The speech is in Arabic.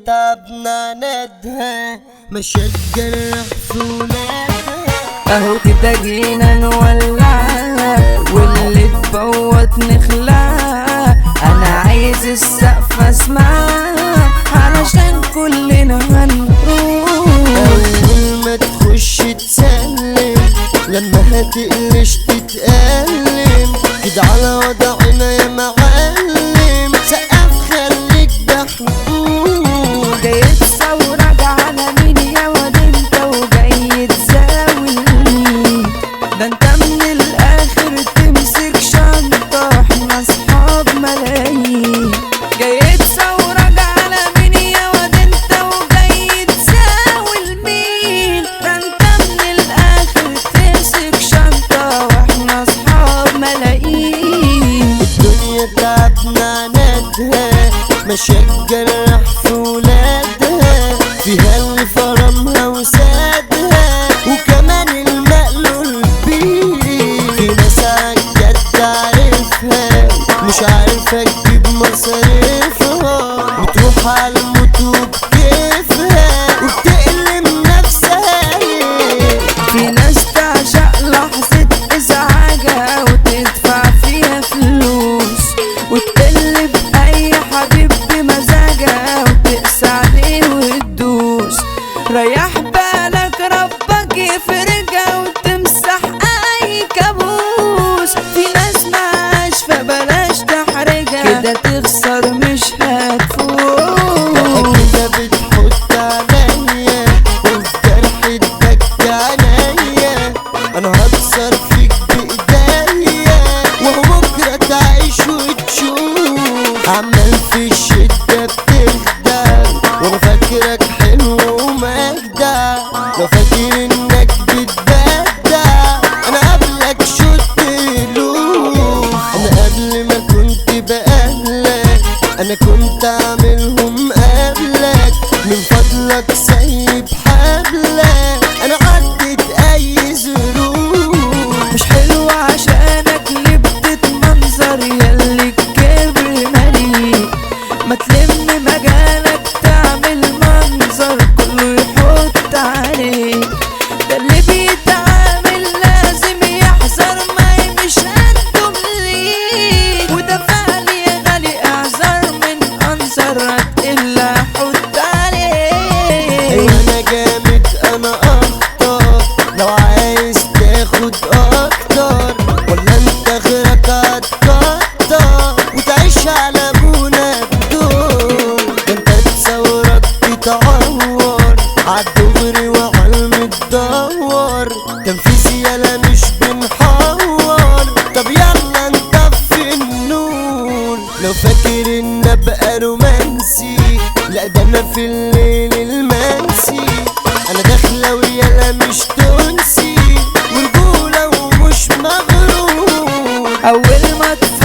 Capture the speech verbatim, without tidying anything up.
تعبنا ندها مشجر حصولاتها. اهو كده جينا نولعها واللي تفوت نخلعها. انا عايز السقف اسمعها علشان كلنا هنقول. اول ما تخش تسلم لما هتقلش تتألم كده على وضعنا يا معلم. سقف خليك دحول جاي تصورك على مين يا واد انت وجاي تزاول مين؟ ده انت من الاخر تمسك شنطة احنا اصحاب ملايين. جاي تصورك على مين يا واد انت وجاي تزاول مين؟ ده انت من الاخر تمسك شنطة واحنا اصحاب ملايين. الدنيا تعبنا ندها مشجر في ولادها فيها اللي فرمها وسادها وكمان المقلول بيه. في ناس عالجد عارفها مش عارفة تجيب مصاريفها بتروح عالموت وبكيفها وبتقلم نفسها. في ناس تعشق لحظة ازعاجها وتدفع فيها فلوس وتقلب اي حبيب بمزاجها وتقسى عليه وتدوس. ريح بالك ربك يفرجها وتمسح اي كابوس. في ناس معاش فبلاش تحرجها كده تخسر مش هتفوز. كده بتحط عليا وفي جرح الدك عليا انا هكسر فيك بايديا وهو بكره تعيش وتشوف. عمال في الشده بتخدع وانا فاكرك حلو ومجدع. لو فاكر انك بتبدع انا قبلك شوت له. انا قبل ما كنت بأهلك انا كنت اعملهم قبلك. من فضلك سايب حبلك انا عدت اي ظروف. مش حلو عشانك لبت منظر ياللي الكبر مليء. ما تلم مجالك تعمل منظر كله يحط عليه. ده اللي بيتعامل لازم يحذر ما مش قدم ليه. وده فعل يا غالي اعذر من انظرك الا حط عليه. ايوه انا جامد انا اخطر لو عايز تاخد اكتر ولا انت غيرك هتكتر وتعيش على ابونا بدور. ده انت تصورك تتعور عالدغري وعالمتدور. تنفيذ يالا مش بنحور طب يلا نطفي النور. لو فاكر ان ابقى رومانسي لا ده انا في الليل المنسي. انا داخله ويالا مش تونسي ورجوله ومش مغرور. اول ما